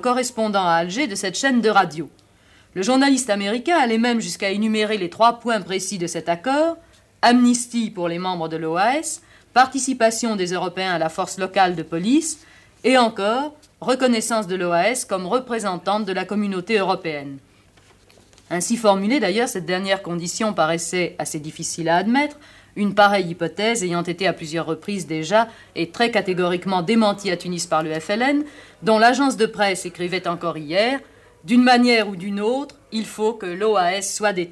correspondant à Alger de cette chaîne de radio. Le journaliste américain allait même jusqu'à énumérer les 3 points précis de cet accord: amnistie pour les membres de l'OAS, participation des Européens à la force locale de police, et encore, reconnaissance de l'OAS comme représentante de la communauté européenne. Ainsi formulée, d'ailleurs, cette dernière condition paraissait assez difficile à admettre, une pareille hypothèse ayant été à plusieurs reprises déjà et très catégoriquement démentie à Tunis par le FLN, dont l'agence de presse écrivait encore hier: « D'une manière ou d'une autre, il faut que l'OAS soit détruite. »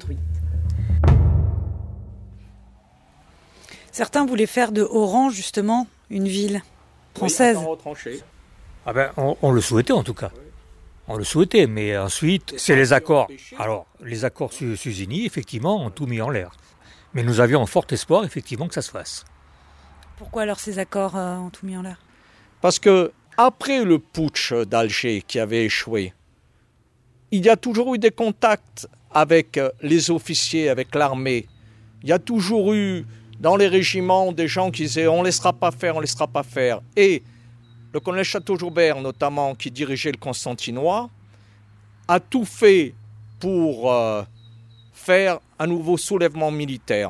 Certains voulaient faire de Oran, justement, une ville française. Oui, on le souhaitait en tout cas. On le souhaitait, mais ensuite, c'est les accords. Alors, les accords Suzini, effectivement, ont tout mis en l'air. Mais nous avions un fort espoir, effectivement, que ça se fasse. Pourquoi alors ces accords ont tout mis en l'air? Parce que, après le putsch d'Alger qui avait échoué, il y a toujours eu des contacts avec les officiers, avec l'armée. Il y a toujours eu, dans les régiments, des gens qui disaient « on ne laissera pas faire, on ne laissera pas faire ». Et le colonel Chateau-Joubert, notamment, qui dirigeait le Constantinois, a tout fait pour faire un nouveau soulèvement militaire.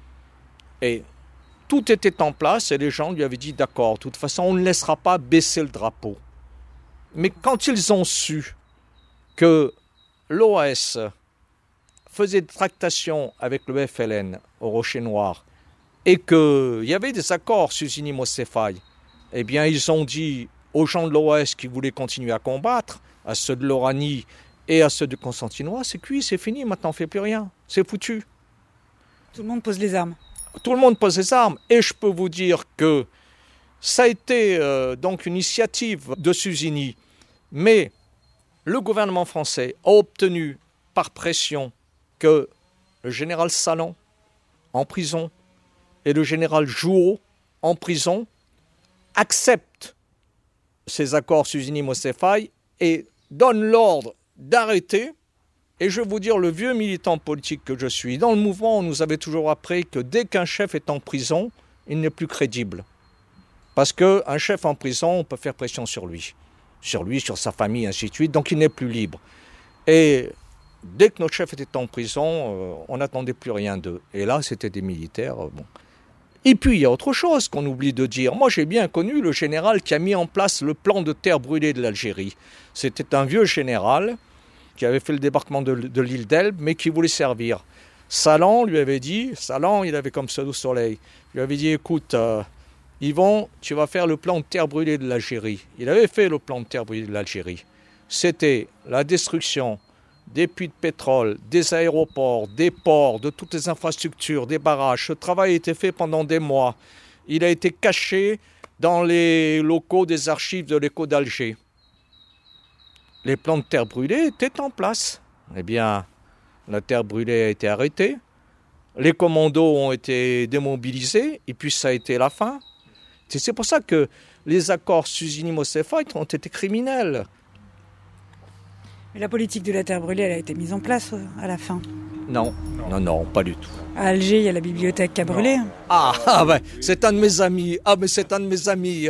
Et tout était en place et les gens lui avaient dit « d'accord, de toute façon, on ne laissera pas baisser le drapeau ». Mais quand ils ont su que l'OAS faisait des tractations avec le FLN au Rocher Noir et qu'il y avait des accords Suzini-Mosefai, eh bien, ils ont dit aux gens de l'OAS qui voulaient continuer à combattre, à ceux de l'Oranie et à ceux de Constantinois, c'est cuit, c'est fini, maintenant on ne fait plus rien, c'est foutu. Tout le monde pose les armes. Tout le monde pose les armes. Et je peux vous dire que ça a été donc une initiative de Suzini, mais le gouvernement français a obtenu par pression que le général Salan, en prison, et le général Jouot, en prison, acceptent ces accords Suzini-Mosefai et donnent l'ordre d'arrêter. Et je vais vous dire, le vieux militant politique que je suis, dans le mouvement, on nous avait toujours appris que dès qu'un chef est en prison, il n'est plus crédible. Parce qu'un chef en prison, on peut faire pression sur lui, sur sa famille, ainsi de suite, donc il n'est plus libre. Et dès que notre chef était en prison, on n'attendait plus rien d'eux. Et là, c'était des militaires. Bon. Et puis, il y a autre chose qu'on oublie de dire. Moi, j'ai bien connu le général qui a mis en place le plan de terre brûlée de l'Algérie. C'était un vieux général qui avait fait le débarquement de l'île d'Elbe, mais qui voulait servir. Salan lui avait dit, Salan, il avait comme pseudo Soleil, lui avait dit, écoute, Yvon, tu vas faire le plan de terre brûlée de l'Algérie. Il avait fait le plan de terre brûlée de l'Algérie. C'était la destruction des puits de pétrole, des aéroports, des ports, de toutes les infrastructures, des barrages. Ce travail a été fait pendant des mois. Il a été caché dans les locaux des archives de l'Écho d'Alger. Les plans de terre brûlée étaient en place. Eh bien, la terre brûlée a été arrêtée. Les commandos ont été démobilisés et puis ça a été la fin. C'est pour ça que les accords Suzini-Mosefai ont été criminels. Mais la politique de la terre brûlée, elle a été mise en place à la fin. Non, pas du tout. À Alger, il y a la bibliothèque qui a brûlé. Ben, c'est un de mes amis. C'est un de mes amis.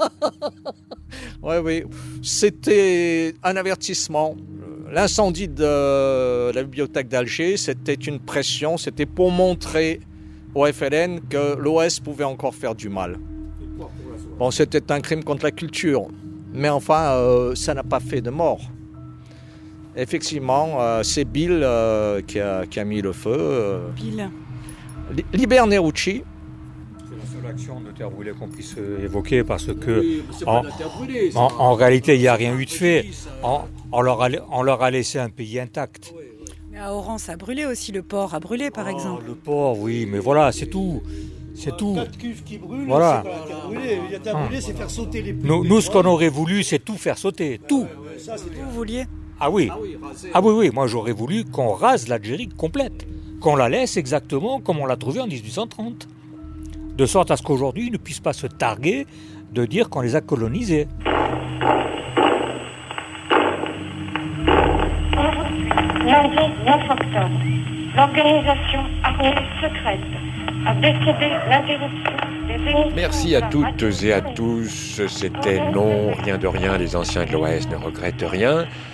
Oui. C'était un avertissement. L'incendie de la bibliothèque d'Alger, c'était une pression. C'était pour montrer au FLN que l'OAS pouvait encore faire du mal. Bon, c'était un crime contre la culture. Mais enfin, ça n'a pas fait de mort. Effectivement, c'est Bill qui a mis le feu. Bill. Liber Nerucci. C'est la seule action de terre brûlée qu'on puisse évoquer parce que en réalité, il n'y a rien eu de fait. On leur a laissé un pays intact. Mais à Oran, ça a brûlé aussi. Le port a brûlé, par exemple. Le port, oui, mais voilà, c'est tout. C'est tout. Quatre cuves qui brûlent, voilà. c'est pas la terre brûlée. La terre brûlée, c'est faire sauter les plumes. Nous, ce qu'on aurait voulu, c'est tout faire sauter. Tout. Ça, c'est Vous vouliez? Ah oui. Oui. Moi, j'aurais voulu qu'on rase l'Algérie complète. Qu'on la laisse exactement comme on l'a trouvée en 1830. De sorte à ce qu'aujourd'hui, ils ne puissent pas se targuer de dire qu'on les a colonisés. Lundi 9 octobre, l'organisation armée secrète a décidé l'interruption Merci à toutes et à tous. C'était Non, rien de rien, les anciens de l'OAS ne regrettent rien.